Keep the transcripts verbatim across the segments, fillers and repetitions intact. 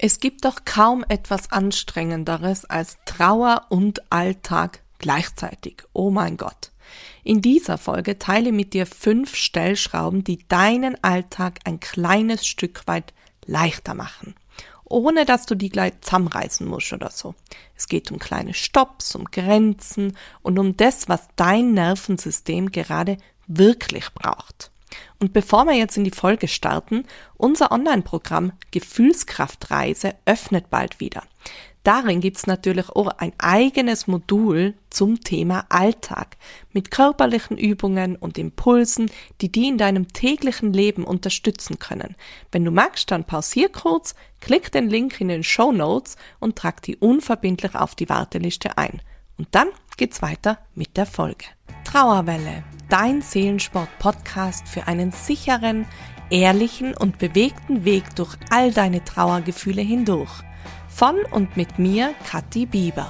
Es gibt doch kaum etwas Anstrengenderes als Trauer und Alltag gleichzeitig. Oh mein Gott. In dieser Folge teile mit dir fünf Stellschrauben, die deinen Alltag ein kleines Stück weit leichter machen. Ohne dass du die gleich zusammenreißen musst oder so. Es geht um kleine Stopps, um Grenzen und um das, was dein Nervensystem gerade wirklich braucht. Und bevor wir jetzt in die Folge starten, unser Online-Programm Gefühlskraftreise öffnet bald wieder. Darin gibt's natürlich auch ein eigenes Modul zum Thema Alltag mit körperlichen Übungen und Impulsen, die die in deinem täglichen Leben unterstützen können. Wenn du magst, dann pausier kurz, klick den Link in den Shownotes und trag die unverbindlich auf die Warteliste ein. Und dann geht's weiter mit der Folge. Trauerwelle, dein Seelensport-Podcast für einen sicheren, ehrlichen und bewegten Weg durch all deine Trauergefühle hindurch. Von und mit mir, Kathi Bieber.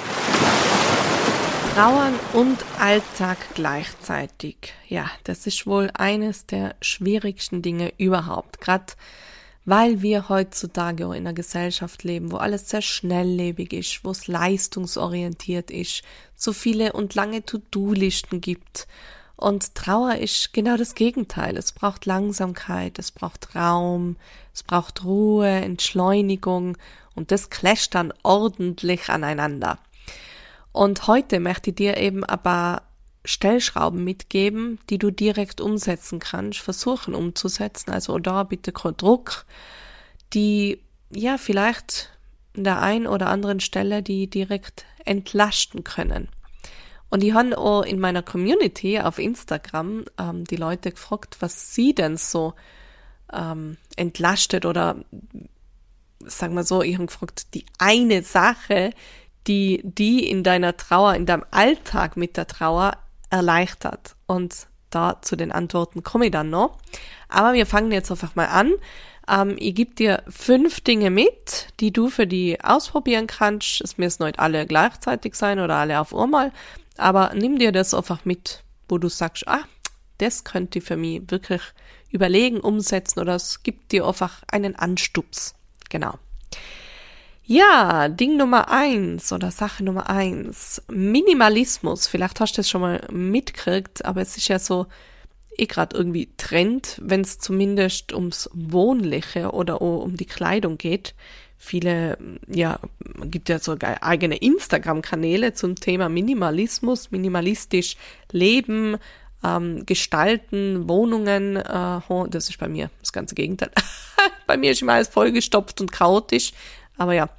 Trauern und Alltag gleichzeitig. Ja, das ist wohl eines der schwierigsten Dinge überhaupt. Gerade weil wir heutzutage auch in einer Gesellschaft leben, wo alles sehr schnelllebig ist, wo es leistungsorientiert ist, so viele und lange To-Do-Listen gibt. Und Trauer ist genau das Gegenteil. Es braucht Langsamkeit, es braucht Raum, es braucht Ruhe, Entschleunigung und das clasht dann ordentlich aneinander. Und heute möchte ich dir eben ein paar Stellschrauben mitgeben, die du direkt umsetzen kannst, versuchen umzusetzen, also da bitte kein Druck, die ja vielleicht an der einen oder anderen Stelle die direkt entlasten können. Und ich habe auch in meiner Community auf Instagram ähm, die Leute gefragt, was sie denn so ähm, entlastet oder sagen wir so, ich habe gefragt, die eine Sache, die die in deiner Trauer, in deinem Alltag mit der Trauer erleichtert. Und da zu den Antworten komme ich dann noch. Aber wir fangen jetzt einfach mal an. Ähm, ich gebe dir fünf Dinge mit, die du für die ausprobieren kannst. Es müssen nicht alle gleichzeitig sein oder alle auf einmal. Aber nimm dir das einfach mit, wo du sagst, ah, das könnte ich für mich wirklich überlegen, umsetzen oder es gibt dir einfach einen Anstups. Genau. Ja, Ding Nummer eins oder Sache Nummer eins, Minimalismus. Vielleicht hast du das schon mal mitgekriegt, aber es ist ja so eh gerade irgendwie Trend, wenn es zumindest ums Wohnliche oder um die Kleidung geht. Viele, ja, gibt ja sogar eigene Instagram-Kanäle zum Thema Minimalismus, minimalistisch leben, ähm, gestalten, Wohnungen, äh, das ist bei mir das ganze Gegenteil. Bei mir ist immer alles vollgestopft und chaotisch. Aber ja,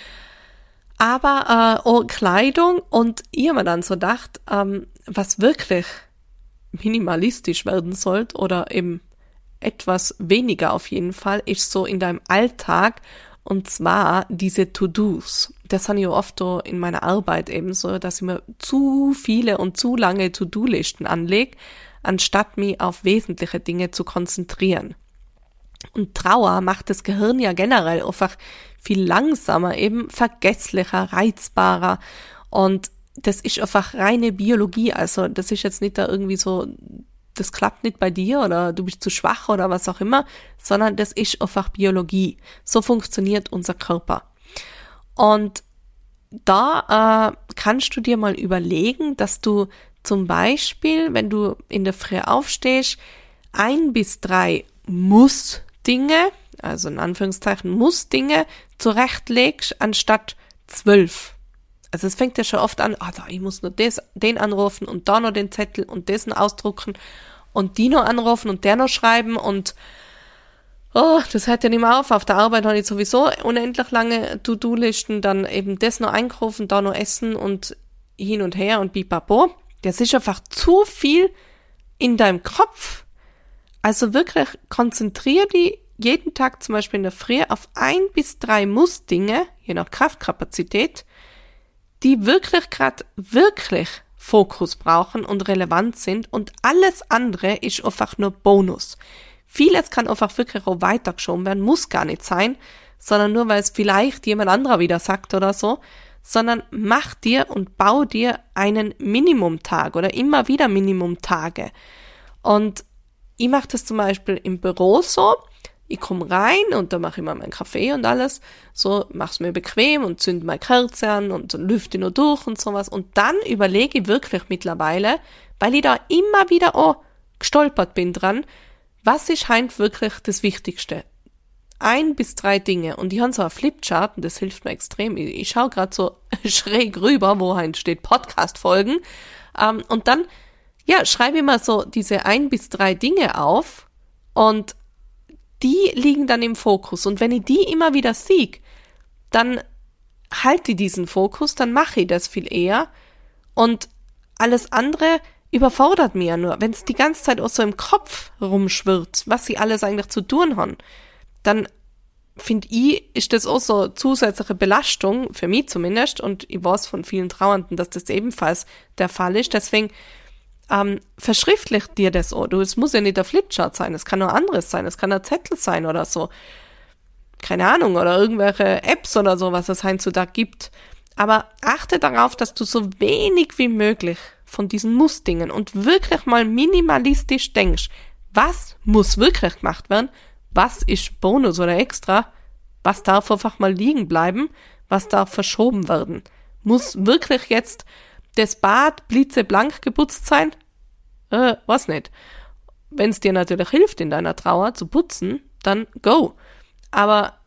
aber äh, auch Kleidung und ich habe mir dann so gedacht, ähm, was wirklich minimalistisch werden sollte oder eben etwas weniger auf jeden Fall, ist so in deinem Alltag und zwar diese To-Dos. Das habe ich oft so in meiner Arbeit eben so, dass ich mir zu viele und zu lange To-Do-Listen anlege, anstatt mich auf wesentliche Dinge zu konzentrieren. Und Trauer macht das Gehirn ja generell einfach viel langsamer, eben vergesslicher, reizbarer und das ist einfach reine Biologie, also das ist jetzt nicht da irgendwie so, das klappt nicht bei dir oder du bist zu schwach oder was auch immer, sondern das ist einfach Biologie. So funktioniert unser Körper. Und da äh, kannst du dir mal überlegen, dass du zum Beispiel, wenn du in der Früh aufstehst, ein bis drei muss Dinge, also in Anführungszeichen Muss-Dinge, zurechtlegst, anstatt zwölf. Also es fängt ja schon oft an, ah, da, ich muss nur das, den anrufen und da noch den Zettel und dessen ausdrucken und die noch anrufen und der noch schreiben und oh, das hört ja nicht mehr auf. Auf der Arbeit habe ich sowieso unendlich lange To-Do-Listen, dann eben das noch einkaufen, da noch essen und hin und her und bipapo. Das ist einfach zu viel in deinem Kopf. Also wirklich konzentriere dich jeden Tag zum Beispiel in der Früh auf ein bis drei Muss-Dinge, je nach Kraftkapazität, die wirklich gerade wirklich Fokus brauchen und relevant sind und alles andere ist einfach nur Bonus. Vieles kann einfach wirklich auch weitergeschoben werden, muss gar nicht sein, sondern nur weil es vielleicht jemand anderer wieder sagt oder so, sondern mach dir und bau dir einen Minimumtag oder immer wieder Minimumtage. Und ich mache das zum Beispiel im Büro so, Ich komme rein und da mache ich mal meinen Kaffee und alles, so mach's mir bequem und zünd meine Kerze an und lüfte nur durch und sowas. Und dann überlege ich wirklich mittlerweile, weil ich da immer wieder auch gestolpert bin dran, was ist heint wirklich das Wichtigste? Ein bis drei Dinge. Und ich habe so einen Flipchart und das hilft mir extrem. Ich, ich schaue gerade so schräg rüber, wo heint steht Podcast-Folgen. Ähm, und dann, ja, schreibe ich mal so diese ein bis drei Dinge auf und die liegen dann im Fokus. Und wenn ich die immer wieder sehe, dann halte ich diesen Fokus, dann mache ich das viel eher. Und alles andere überfordert mich ja nur. Wenn es die ganze Zeit auch so im Kopf rumschwirrt, was sie alles eigentlich zu tun haben, dann finde ich, ist das auch so zusätzliche Belastung, für mich zumindest, und ich weiß von vielen Trauernden, dass das ebenfalls der Fall ist. Deswegen Ähm, verschriftlich dir das auch. Du, es muss ja nicht der Flipchart sein, es kann auch anderes sein, es kann ein Zettel sein oder so. Keine Ahnung, oder irgendwelche Apps oder so, was es heutzutage gibt. Aber achte darauf, dass du so wenig wie möglich von diesen Muss-Dingen und wirklich mal minimalistisch denkst. Was muss wirklich gemacht werden? Was ist Bonus oder extra? Was darf einfach mal liegen bleiben? Was darf verschoben werden? Muss wirklich jetzt das Bad blitzeblank geputzt sein? Äh, was nicht. Wenn es dir natürlich hilft, in deiner Trauer zu putzen, dann go. Aber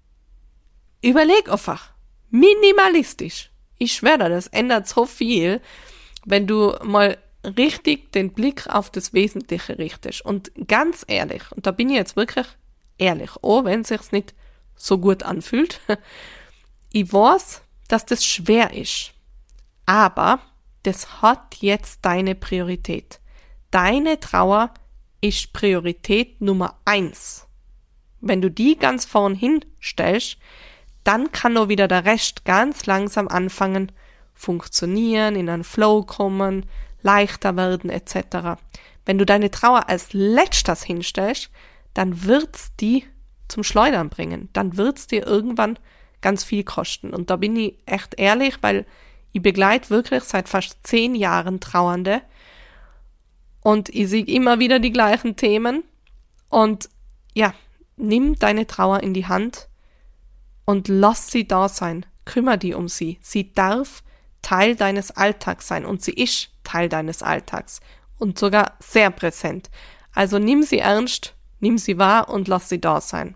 überleg einfach. Minimalistisch. Ich schwöre dir, das ändert so viel, wenn du mal richtig den Blick auf das Wesentliche richtest. Und ganz ehrlich, und da bin ich jetzt wirklich ehrlich, auch wenn es sich nicht so gut anfühlt, ich weiß, dass das schwer ist. Aber das hat jetzt deine Priorität. Deine Trauer ist Priorität Nummer eins. Wenn du die ganz vorn hinstellst, dann kann nur wieder der Rest ganz langsam anfangen, funktionieren, in einen Flow kommen, leichter werden et cetera. Wenn du deine Trauer als letztes hinstellst, dann wird's die zum Schleudern bringen. Dann wird's dir irgendwann ganz viel kosten. Und da bin ich echt ehrlich, weil ich begleite wirklich seit fast zehn Jahren Trauernde und ich sehe immer wieder die gleichen Themen. Und ja, nimm deine Trauer in die Hand und lass sie da sein. Kümmere dich um sie. Sie darf Teil deines Alltags sein und sie ist Teil deines Alltags und sogar sehr präsent. Also nimm sie ernst, nimm sie wahr und lass sie da sein.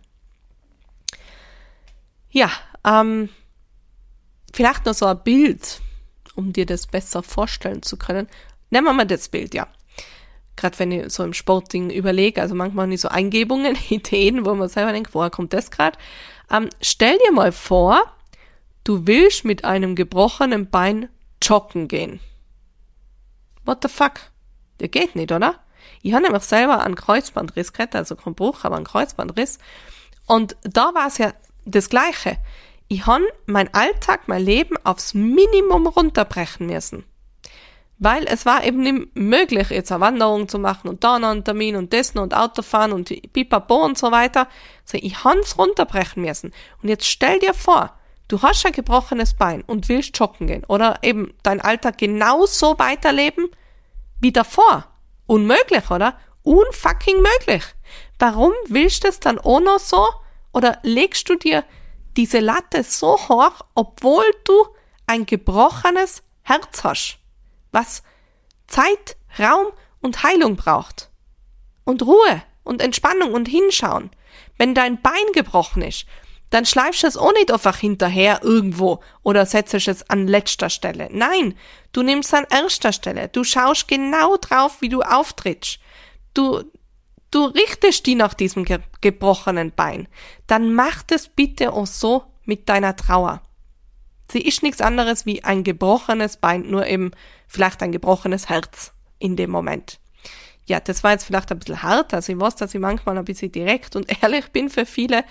Ja, ähm, vielleicht noch so ein Bild, um dir das besser vorstellen zu können. Nehmen wir mal das Bild, ja. Gerade wenn ich so im Sportding überlege, also manchmal nicht so Eingebungen, Ideen, wo man selber denkt, woher kommt das gerade? Ähm, stell dir mal vor, du willst mit einem gebrochenen Bein joggen gehen. What the fuck? Der geht nicht, oder? Ich habe nämlich selber einen Kreuzbandriss gehabt, also kein Bruch, aber einen Kreuzbandriss. Und da war es ja das Gleiche. Ich habe mein Alltag, mein Leben aufs Minimum runterbrechen müssen. Weil es war eben nicht möglich, jetzt eine Wanderung zu machen und da noch einen Termin und das noch und Autofahren und pipapo und so weiter. Also ich habe es runterbrechen müssen. Und jetzt stell dir vor, du hast ein gebrochenes Bein und willst joggen gehen oder eben dein Alltag genauso weiterleben wie davor. Unmöglich, oder? Unfucking möglich. Warum willst du es dann auch noch so? Oder legst du dir diese Latte so hoch, obwohl du ein gebrochenes Herz hast, was Zeit, Raum und Heilung braucht. Und Ruhe und Entspannung und Hinschauen. Wenn dein Bein gebrochen ist, dann schleifst du es auch nicht einfach hinterher irgendwo oder setzt es an letzter Stelle. Nein, du nimmst an erster Stelle. Du schaust genau drauf, wie du auftrittst. Du, du richtest die nach diesem ge- gebrochenen Bein. Dann mach das bitte auch so mit deiner Trauer. Sie ist nichts anderes wie ein gebrochenes Bein, nur eben vielleicht ein gebrochenes Herz in dem Moment. Ja, das war jetzt vielleicht ein bisschen hart, also ich weiß, dass ich manchmal ein bisschen direkt und ehrlich bin für viele,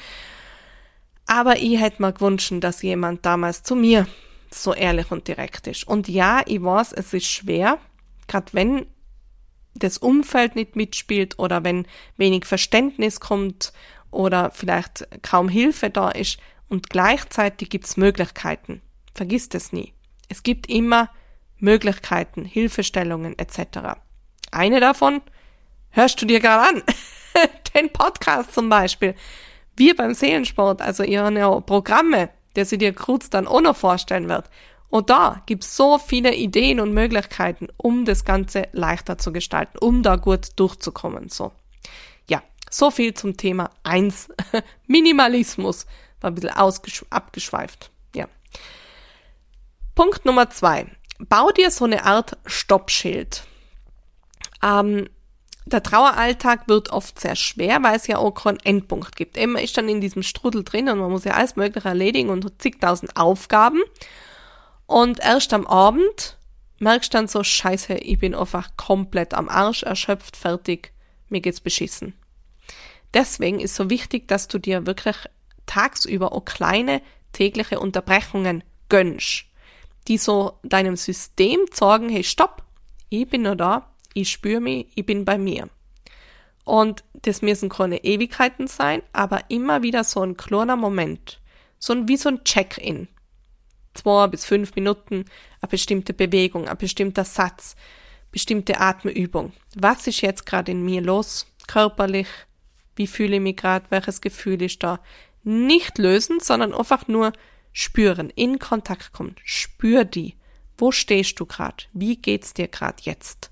aber ich hätte mir gewünscht, dass jemand damals zu mir so ehrlich und direkt ist. Und ja, ich weiß, es ist schwer, gerade wenn das Umfeld nicht mitspielt oder wenn wenig Verständnis kommt oder vielleicht kaum Hilfe da ist und gleichzeitig gibt es Möglichkeiten. Vergiss das nie. Es gibt immer Möglichkeiten, Hilfestellungen et cetera. Eine davon hörst du dir gerade an. den Podcast zum Beispiel. Wir beim Seelensport, also ihr habt ja Programme, die sie dir kurz dann auch noch vorstellen wird. Und da gibt's so viele Ideen und Möglichkeiten, um das Ganze leichter zu gestalten, um da gut durchzukommen. So, ja, so viel zum Thema eins. Minimalismus. War ein bisschen ausgesch- abgeschweift. Ja. Punkt Nummer zwei. Bau dir so eine Art Stoppschild. Ähm, der Traueralltag wird oft sehr schwer, weil es ja auch keinen Endpunkt gibt. Man ist dann in diesem Strudel drin und man muss ja alles Mögliche erledigen und hat zigtausend Aufgaben. Und erst am Abend merkst du dann so, scheiße, ich bin einfach komplett am Arsch, erschöpft, fertig, mir geht's beschissen. Deswegen ist so wichtig, dass du dir wirklich tagsüber auch kleine tägliche Unterbrechungen gönnst, die so deinem System sagen, hey, stopp, ich bin noch da, ich spüre mich, ich bin bei mir. Und das müssen keine Ewigkeiten sein, aber immer wieder so ein kleiner Moment, so ein, wie so ein Check-in. Zwei bis fünf Minuten, eine bestimmte Bewegung, ein bestimmter Satz, bestimmte Atemübung. Was ist jetzt gerade in mir los, körperlich? Wie fühle ich mich gerade? Welches Gefühl ist da? Nicht lösen, sondern einfach nur spüren, in Kontakt kommen. Spür die. Wo stehst du gerade? Wie geht's dir gerade jetzt?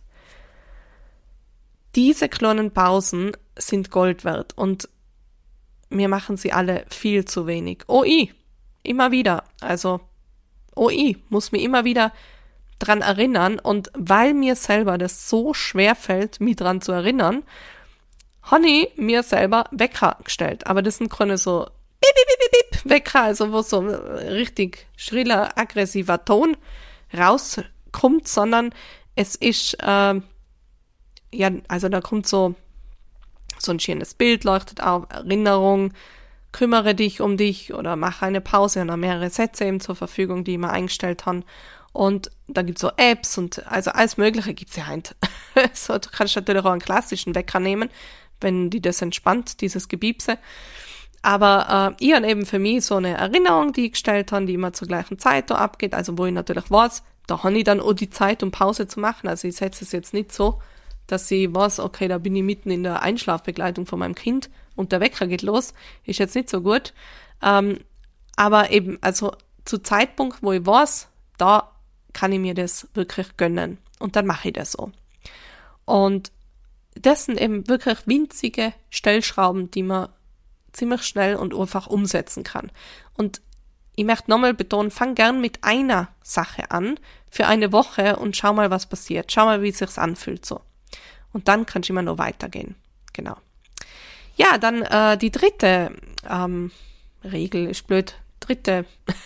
Diese kleinen Pausen sind Gold wert und wir machen sie alle viel zu wenig. Oh, ich. Immer wieder. Also, oh, ich muss mich immer wieder dran erinnern und weil mir selber das so schwer fällt, mich dran zu erinnern, habe ich mir selber Wecker gestellt. Aber das sind keine so Bip, Bip, Bip, Bip, Wecker, also wo so ein richtig schriller, aggressiver Ton rauskommt, sondern es ist, äh, ja, also da kommt so, so ein schönes Bild, leuchtet auf, Erinnerung, kümmere dich um dich oder mach eine Pause und mehrere Sätze eben zur Verfügung, die ich mir eingestellt habe. Und da gibt's so Apps und also alles Mögliche gibt's ja halt. So, du kannst natürlich auch einen klassischen Wecker nehmen, wenn die das entspannt, dieses Gebiepse. Aber äh, ich habe eben für mich so eine Erinnerung, die ich gestellt habe, die immer zur gleichen Zeit da abgeht, also wo ich natürlich weiß, da habe ich dann auch die Zeit, um Pause zu machen. Also ich setze es jetzt nicht so, dass ich weiß, okay, da bin ich mitten in der Einschlafbegleitung von meinem Kind und der Wecker geht los, ist jetzt nicht so gut. Ähm, aber eben, also zu Zeitpunkt, wo ich weiß, da kann ich mir das wirklich gönnen. Und dann mache ich das so. Und das sind eben wirklich winzige Stellschrauben, die man ziemlich schnell und einfach umsetzen kann. Und ich möchte nochmal betonen, fang gern mit einer Sache an für eine Woche und schau mal, was passiert. Schau mal, wie es sich anfühlt so. Und dann kannst du immer noch weitergehen. Genau. Ja, dann äh, die dritte ähm, Regel ist blöd. Dritte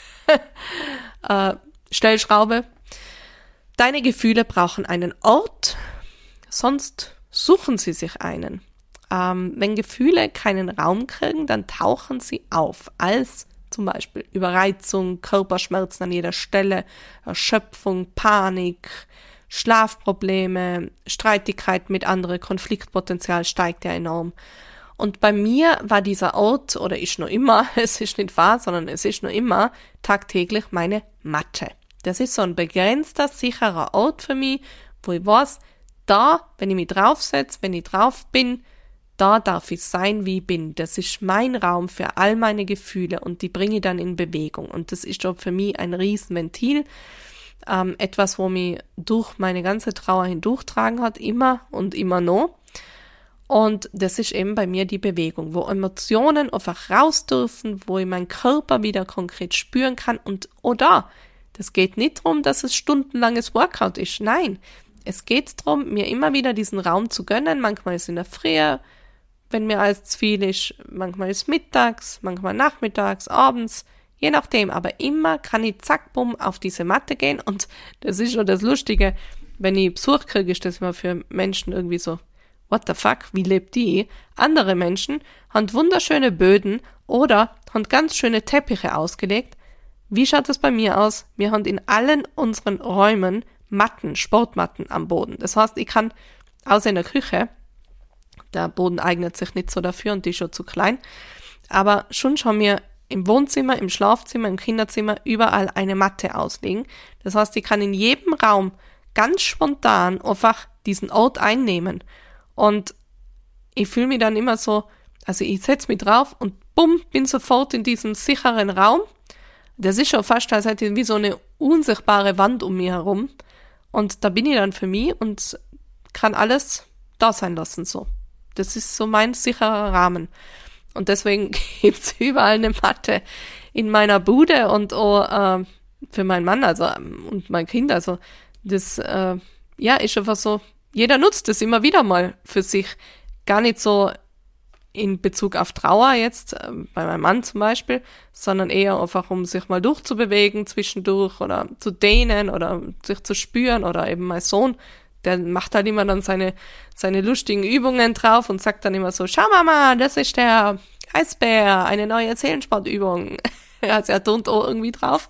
äh, Stellschraube. Deine Gefühle brauchen einen Ort, sonst suchen sie sich einen. Ähm, wenn Gefühle keinen Raum kriegen, dann tauchen sie auf, als zum Beispiel Überreizung, Körperschmerzen an jeder Stelle, Erschöpfung, Panik, Schlafprobleme, Streitigkeit mit anderen, Konfliktpotenzial steigt ja enorm. Und bei mir war dieser Ort, oder ist noch immer, es ist nicht wahr, sondern es ist noch immer tagtäglich meine Matte. Das ist so ein begrenzter, sicherer Ort für mich, wo ich weiß, da, wenn ich mich draufsetze, wenn ich drauf bin, da darf ich sein, wie ich bin. Das ist mein Raum für all meine Gefühle und die bringe ich dann in Bewegung. Und das ist doch für mich ein Riesenventil, ähm, etwas, wo mich durch meine ganze Trauer hindurchtragen hat, immer und immer noch. Und das ist eben bei mir die Bewegung, wo Emotionen einfach raus dürfen, wo ich meinen Körper wieder konkret spüren kann. Und oder, das geht nicht darum, dass es stundenlanges Workout ist. Nein, es geht darum, mir immer wieder diesen Raum zu gönnen. Manchmal ist es in der Früh, wenn mir alles zu viel ist. Manchmal ist es mittags, manchmal nachmittags, abends, je nachdem. Aber immer kann ich zack, bumm, auf diese Matte gehen. Und das ist schon das Lustige, wenn ich Besuch kriege, ist das immer für Menschen irgendwie so, what the fuck, wie lebt die? Andere Menschen haben wunderschöne Böden oder haben ganz schöne Teppiche ausgelegt. Wie schaut das bei mir aus? Wir haben in allen unseren Räumen Matten, Sportmatten am Boden. Das heißt, ich kann, außer in der Küche, der Boden eignet sich nicht so dafür und die ist schon zu klein, aber schon haben wir im Wohnzimmer, im Schlafzimmer, im Kinderzimmer überall eine Matte auslegen. Das heißt, ich kann in jedem Raum ganz spontan einfach diesen Ort einnehmen. Und ich fühle mich dann immer so, also ich setze mich drauf und bumm, bin sofort in diesem sicheren Raum. Das ist schon fast, als hätte ich wie so eine unsichtbare Wand um mich herum. Und da bin ich dann für mich und kann alles da sein lassen, so. Das ist so mein sicherer Rahmen. Und deswegen gibt's überall eine Matte in meiner Bude und auch äh, für meinen Mann, also und mein Kind, also das, äh, ja, ist einfach so, jeder nutzt es immer wieder mal für sich. Gar nicht so in Bezug auf Trauer jetzt, äh, bei meinem Mann zum Beispiel, sondern eher einfach, um sich mal durchzubewegen zwischendurch oder zu dehnen oder sich zu spüren, oder eben mein Sohn, der macht halt immer dann seine, seine lustigen Übungen drauf und sagt dann immer so, schau Mama, das ist der Eisbär, eine neue Seelensportübung. Also er turnt auch irgendwie drauf.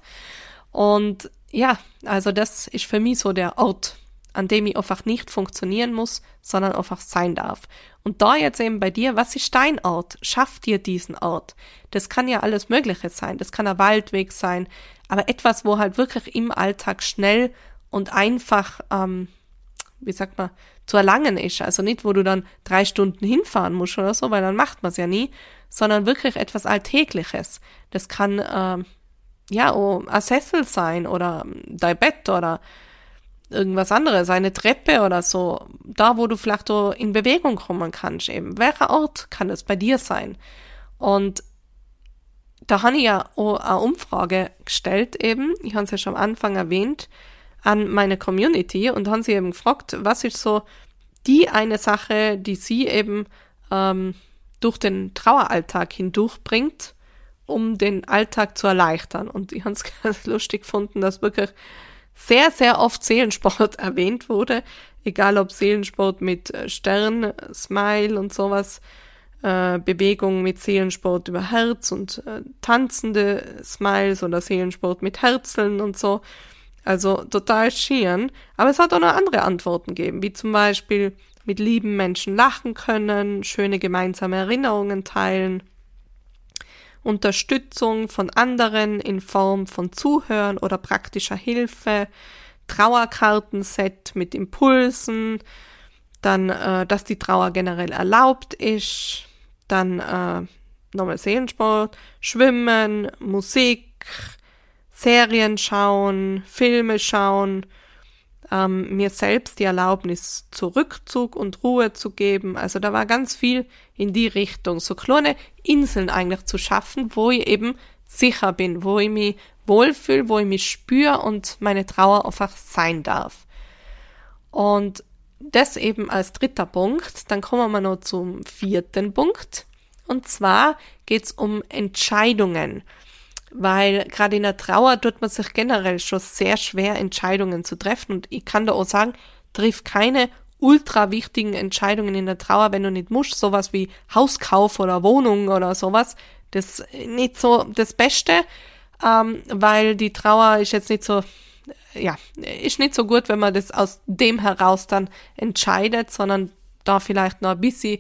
Und ja, also das ist für mich so der Ort, an dem ich einfach nicht funktionieren muss, sondern einfach sein darf. Und da jetzt eben bei dir, was ist dein Ort? Schaff dir diesen Ort. Das kann ja alles Mögliche sein. Das kann ein Waldweg sein, aber etwas, wo halt wirklich im Alltag schnell und einfach, ähm, wie sagt man, zu erlangen ist. Also nicht, wo du dann drei Stunden hinfahren musst oder so, weil dann macht man es ja nie, sondern wirklich etwas Alltägliches. Das kann, ähm, ja, oh, ein Sessel sein oder dein Bett oder irgendwas anderes, eine Treppe oder so, da wo du vielleicht auch in Bewegung kommen kannst eben. Welcher Ort kann es bei dir sein? Und da habe ich ja auch eine Umfrage gestellt eben, ich habe es ja schon am Anfang erwähnt, an meine Community und haben sie eben gefragt, was ist so die eine Sache, die sie eben ähm, durch den Traueralltag hindurchbringt, um den Alltag zu erleichtern. Und ich habe es ganz lustig gefunden, dass wirklich sehr, sehr oft Seelensport erwähnt wurde, egal ob Seelensport mit Stern, Smile und sowas, äh, Bewegung mit Seelensport über Herz und äh, tanzende Smiles oder Seelensport mit Herzeln und so. Also total schieren. Aber es hat auch noch andere Antworten gegeben, wie zum Beispiel mit lieben Menschen lachen können, schöne gemeinsame Erinnerungen teilen, Unterstützung von anderen in Form von Zuhören oder praktischer Hilfe, Trauerkartenset mit Impulsen, dann, äh, dass die Trauer generell erlaubt ist, dann äh, nochmal Seelensport, Schwimmen, Musik, Serien schauen, Filme schauen, ähm, mir selbst die Erlaubnis zu Rückzug und Ruhe zu geben. Also da war ganz viel in die Richtung, so kleine Inseln eigentlich zu schaffen, wo ich eben sicher bin, wo ich mich wohlfühle, wo ich mich spüre und meine Trauer einfach sein darf. Und das eben als dritter Punkt. Dann kommen wir noch zum vierten Punkt. Und zwar geht's um Entscheidungen. Weil gerade in der Trauer tut man sich generell schon sehr schwer, Entscheidungen zu treffen. Und ich kann da auch sagen, triff keine ultra wichtigen Entscheidungen in der Trauer, wenn du nicht musst. Sowas wie Hauskauf oder Wohnung oder sowas. Das ist nicht so das Beste, ähm, weil die Trauer ist jetzt nicht so, ja, ist nicht so gut, wenn man das aus dem heraus dann entscheidet, sondern da vielleicht noch ein bisschen,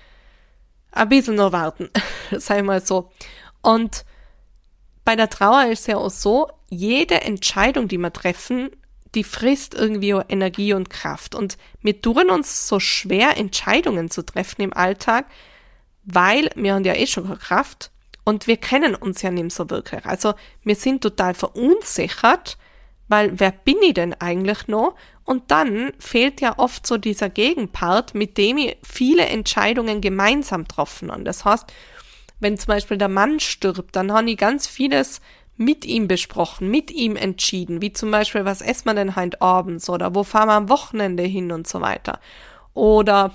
ein bisschen noch warten, sei mal so. Und bei der Trauer ist es ja auch so, jede Entscheidung, die wir treffen, die frisst irgendwie auch Energie und Kraft. Und wir tun uns so schwer, Entscheidungen zu treffen im Alltag, weil wir haben ja eh schon keine Kraft und wir kennen uns ja nicht so wirklich. Also wir sind total verunsichert, weil wer bin ich denn eigentlich noch? Und dann fehlt ja oft so dieser Gegenpart, mit dem ich viele Entscheidungen gemeinsam getroffen habe. Das heißt, wenn zum Beispiel der Mann stirbt, dann habe ich ganz vieles mit ihm besprochen, mit ihm entschieden, wie zum Beispiel, was essen wir denn heute abends oder wo fahren wir am Wochenende hin und so weiter. Oder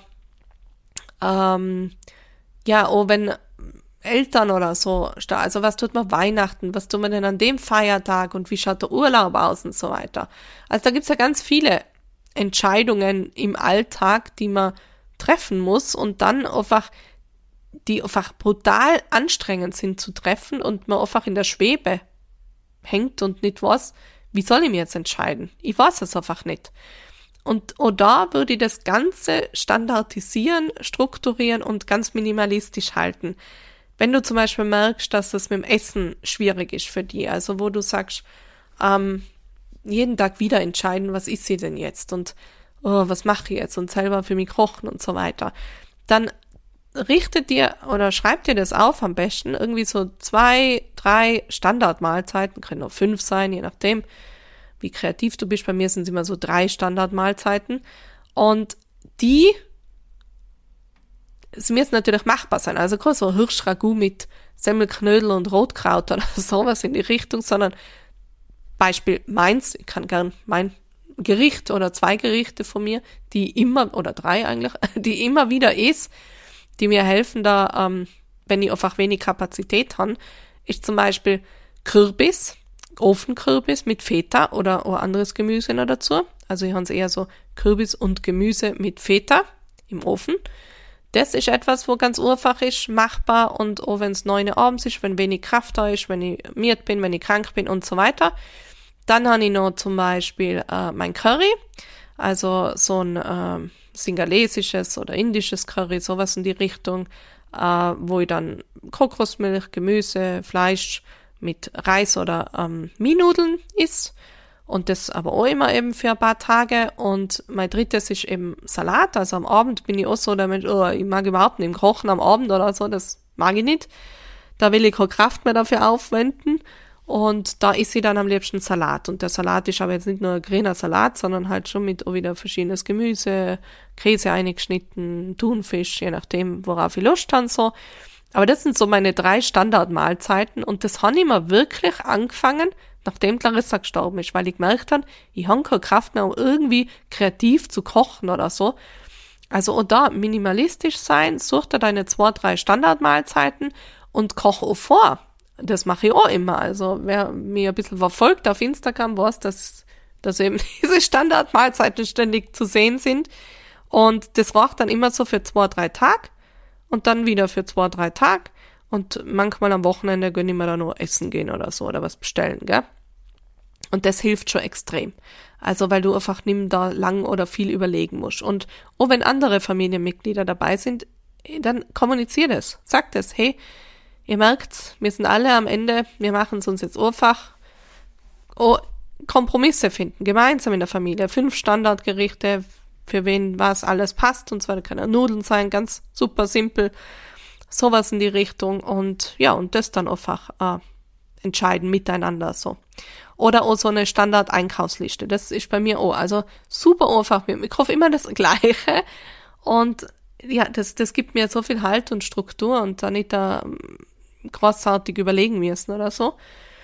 ähm, ja, oh, wenn Eltern oder so, also was tut man Weihnachten, was tut man denn an dem Feiertag und wie schaut der Urlaub aus und so weiter. Also da gibt's ja ganz viele Entscheidungen im Alltag, die man treffen muss und dann einfach die einfach brutal anstrengend sind zu treffen und man einfach in der Schwebe hängt und nicht weiß, wie soll ich mir jetzt entscheiden? Ich weiß es einfach nicht. Und auch da würde ich das Ganze standardisieren, strukturieren und ganz minimalistisch halten. Wenn du zum Beispiel merkst, dass es mit dem Essen schwierig ist für dich, also wo du sagst, ähm, jeden Tag wieder entscheiden, was ist sie denn jetzt und oh, was mache ich jetzt und selber für mich kochen und so weiter, dann richte dir oder schreib dir das auf am besten, irgendwie so zwei, drei Standardmahlzeiten, können auch fünf sein, je nachdem, wie kreativ du bist. Bei mir sind es immer so drei Standardmahlzeiten und die es müssen natürlich machbar sein, also kein so Hirschragout mit Semmelknödel und Rotkraut oder sowas in die Richtung, sondern Beispiel meins, ich kann gern mein Gericht oder zwei Gerichte von mir, die immer, oder drei eigentlich, die immer wieder ist, die mir helfen da, ähm, wenn ich einfach wenig Kapazität habe, ist zum Beispiel Kürbis, Ofenkürbis mit Feta oder ein anderes Gemüse noch dazu. Also ich habe es eher so Kürbis und Gemüse mit Feta im Ofen. Das ist etwas, wo ganz einfach ist, machbar und auch wenn es neun Uhr abends ist, wenn wenig Kraft da ist, wenn ich müde bin, wenn ich krank bin und so weiter. Dann habe ich noch zum Beispiel äh, mein Curry, also so ein äh, singalesisches oder indisches Curry, sowas in die Richtung, äh, wo ich dann Kokosmilch, Gemüse, Fleisch mit Reis oder ähm, Mienudeln isst. Und das aber auch immer eben für ein paar Tage. Und mein drittes ist eben Salat. Also am Abend bin ich auch so damit, oh, ich mag überhaupt nicht kochen am Abend oder so, das mag ich nicht. Da will ich keine Kraft mehr dafür aufwenden. Und da isst ich dann am liebsten Salat. Und der Salat ist aber jetzt nicht nur ein grüner Salat, sondern halt schon mit auch wieder verschiedenes Gemüse, Käse eingeschnitten, Thunfisch, je nachdem, worauf ich Lust habe, so. Aber das sind so meine drei Standardmahlzeiten. Und das habe ich mir wirklich angefangen, nachdem Clarissa gestorben ist, weil ich gemerkt habe, ich habe keine Kraft mehr, um irgendwie kreativ zu kochen oder so. Also auch da minimalistisch sein, such dir deine zwei, drei Standardmahlzeiten und koch auch vor. Das mache ich auch immer. Also wer mir ein bisschen verfolgt auf Instagram, weiß, dass, dass eben diese Standardmahlzeiten ständig zu sehen sind. Und das reicht dann immer so für zwei, drei Tage und dann wieder für zwei, drei Tage. Und manchmal am Wochenende gönne ich mir da nur essen gehen oder so oder was bestellen, gell? Und das hilft schon extrem. Also, weil du einfach nicht da lang oder viel überlegen musst. Und auch wenn andere Familienmitglieder dabei sind, dann kommunizier das. Sag das, hey, ihr merkt, wir sind alle am Ende, wir machen es uns jetzt einfach. Oh, Kompromisse finden, gemeinsam in der Familie. Fünf Standardgerichte, für wen was alles passt. Und zwar können Nudeln sein, ganz super simpel. Sowas in die Richtung. Und ja, und das dann einfach äh, entscheiden miteinander so. Oder auch so eine Standard-Einkaufsliste. Das ist bei mir auch. Also super einfach. Ich kaufe immer das Gleiche. Und ja, das, das gibt mir so viel Halt und Struktur und da nicht da großartig überlegen müssen oder so.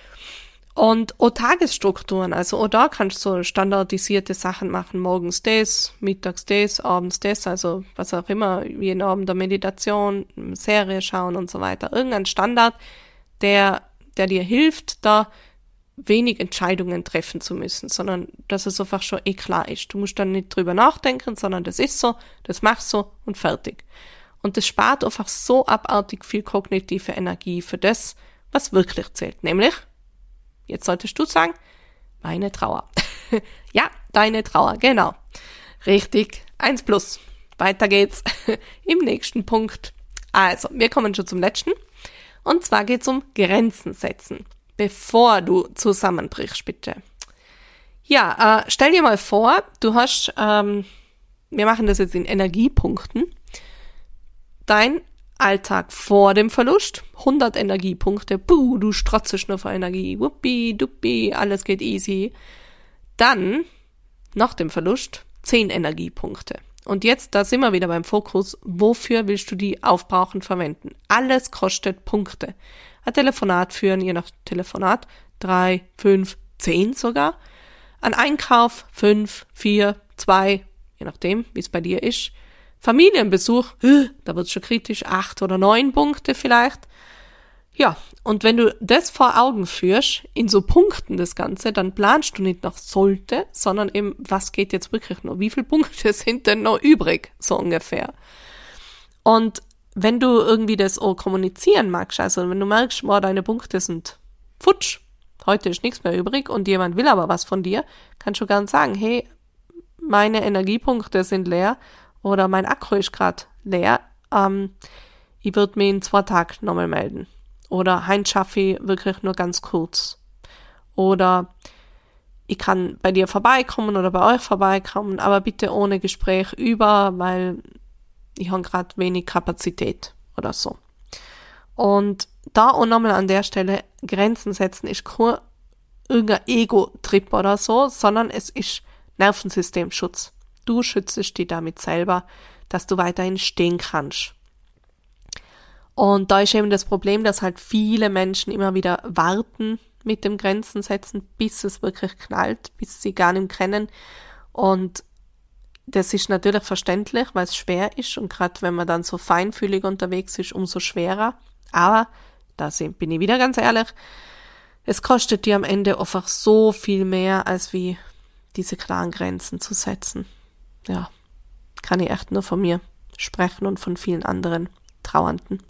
Und auch Tagesstrukturen. Also auch da kannst du so standardisierte Sachen machen. Morgens das, mittags das, abends das. Also was auch immer. Jeden Abend der Meditation, Serie schauen und so weiter. Irgendein Standard, der, der dir hilft, da wenig Entscheidungen treffen zu müssen, sondern dass es einfach schon eh klar ist. Du musst dann nicht drüber nachdenken, sondern das ist so, das machst du und fertig. Und das spart einfach so abartig viel kognitive Energie für das, was wirklich zählt. Nämlich, jetzt solltest du sagen, meine Trauer. Ja, deine Trauer, genau. Richtig, eins plus. Weiter geht's im nächsten Punkt. Also, wir kommen schon zum letzten. Und zwar geht's um Grenzen setzen. Bevor du zusammenbrichst, bitte. Ja, äh, stell dir mal vor, du hast, ähm, wir machen das jetzt in Energiepunkten, dein Alltag vor dem Verlust, hundert Energiepunkte, puh, du strotzest nur vor Energie, wuppi, duppi, alles geht easy. Dann, nach dem Verlust, zehn Energiepunkte. Und jetzt, da sind wir wieder beim Fokus, wofür willst du die aufbrauchen verwenden? Alles kostet Punkte. Ein Telefonat führen, je nach Telefonat, drei, fünf, zehn sogar. Ein Einkauf, fünf, vier, zwei, je nachdem, wie es bei dir ist. Familienbesuch, da wird es schon kritisch, acht oder neun Punkte vielleicht. Ja, und wenn du das vor Augen führst, in so Punkten das Ganze, dann planst du nicht nach sollte, sondern eben, was geht jetzt wirklich noch? Wie viele Punkte sind denn noch übrig, so ungefähr? Und wenn du irgendwie das auch kommunizieren magst, also wenn du merkst, boah, deine Punkte sind futsch, heute ist nichts mehr übrig und jemand will aber was von dir, kannst du ganz sagen, hey, meine Energiepunkte sind leer oder mein Akku ist gerade leer, ähm, ich würde mich in zwei Tagen nochmal melden. Oder heim schaffe ich wirklich nur ganz kurz. Oder ich kann bei dir vorbeikommen oder bei euch vorbeikommen, aber bitte ohne Gespräch über, weil ich habe gerade wenig Kapazität oder so. Und da auch nochmal an der Stelle Grenzen setzen ist kein irgendein Ego-Trip oder so, sondern es ist Nervensystemschutz. Du schützt dich damit selber, dass du weiterhin stehen kannst. Und da ist eben das Problem, dass halt viele Menschen immer wieder warten mit dem Grenzen setzen, bis es wirklich knallt, bis sie gar nicht kennen. Und das ist natürlich verständlich, weil es schwer ist und gerade wenn man dann so feinfühlig unterwegs ist, umso schwerer. Aber, da bin ich wieder ganz ehrlich, es kostet dir am Ende einfach so viel mehr, als wie diese klaren Grenzen zu setzen. Ja, kann ich echt nur von mir sprechen und von vielen anderen Trauernden.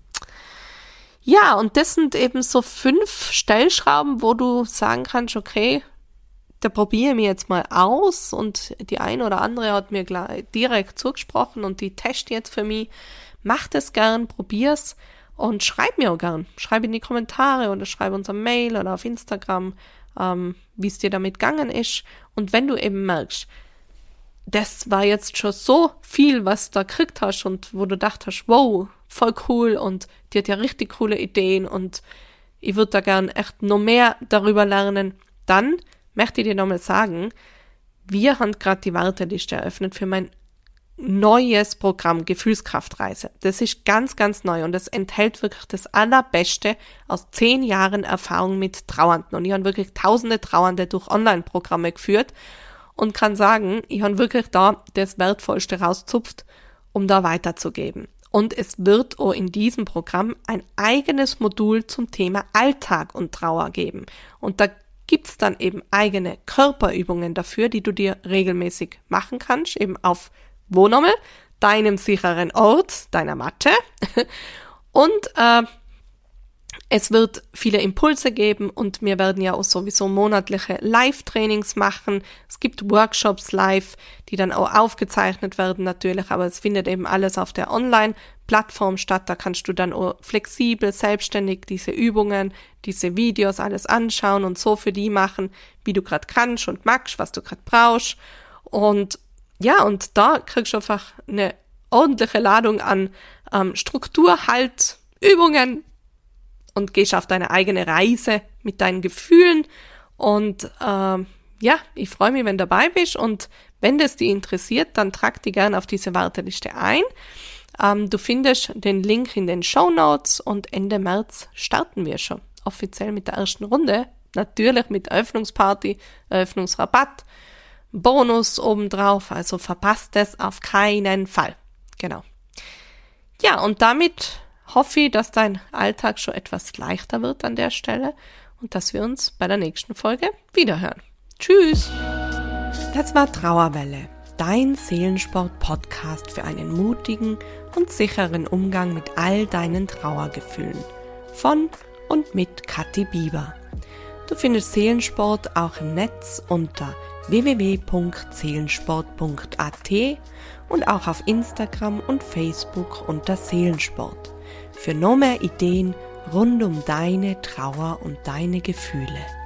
Ja, und das sind eben so fünf Stellschrauben, wo du sagen kannst, okay, da probiere ich mir jetzt mal aus und die eine oder andere hat mir gleich direkt zugesprochen und die teste jetzt für mich. Mach das gern, probier's und schreib mir auch gern. Schreib in die Kommentare oder schreib uns eine Mail oder auf Instagram, ähm, wie es dir damit gegangen ist. Und wenn du eben merkst, das war jetzt schon so viel, was du da gekriegt hast und wo du gedacht hast, wow, voll cool und die hat ja richtig coole Ideen und ich würde da gern echt noch mehr darüber lernen, dann möchte ich dir nochmal sagen, wir haben gerade die Warteliste eröffnet für mein neues Programm Gefühlskraftreise. Das ist ganz, ganz neu und es enthält wirklich das Allerbeste aus zehn Jahren Erfahrung mit Trauernden. Und ich habe wirklich tausende Trauernde durch Online-Programme geführt und kann sagen, ich habe wirklich da das Wertvollste rauszupft, um da weiterzugeben. Und es wird auch in diesem Programm ein eigenes Modul zum Thema Alltag und Trauer geben. Und da gibt's dann eben eigene Körperübungen dafür, die du dir regelmäßig machen kannst, eben auf wo nochmal? Deinem sicheren Ort, deiner Matte. Und äh, es wird viele Impulse geben und wir werden ja auch sowieso monatliche Live-Trainings machen. Es gibt Workshops live, die dann auch aufgezeichnet werden natürlich, aber es findet eben alles auf der Online-Plattform statt. Da kannst du dann auch flexibel, selbstständig diese Übungen, diese Videos alles anschauen und so für die machen, wie du gerade kannst und magst, was du gerade brauchst. Und ja, und da kriegst du einfach eine ordentliche Ladung an ähm, Struktur, Halt, Übungen und gehst auf deine eigene Reise mit deinen Gefühlen. Und ähm, ja, ich freue mich, wenn du dabei bist. Und wenn das dich interessiert, dann trag dich gerne auf diese Warteliste ein. Ähm, du findest den Link in den Shownotes und Ende März starten wir schon offiziell mit der ersten Runde. Natürlich mit Eröffnungsparty, Eröffnungsrabatt, Bonus obendrauf, also verpasst es auf keinen Fall. Genau. Ja, und damit hoffe ich, dass dein Alltag schon etwas leichter wird an der Stelle und dass wir uns bei der nächsten Folge wiederhören. Tschüss! Das war Trauerwelle, dein Seelensport-Podcast für einen mutigen und sicheren Umgang mit all deinen Trauergefühlen. Von und mit Kathi Bieber. Du findest Seelensport auch im Netz unter w w w punkt seelensport punkt a t und auch auf Instagram und Facebook unter Seelensport. Für noch mehr Ideen rund um deine Trauer und deine Gefühle.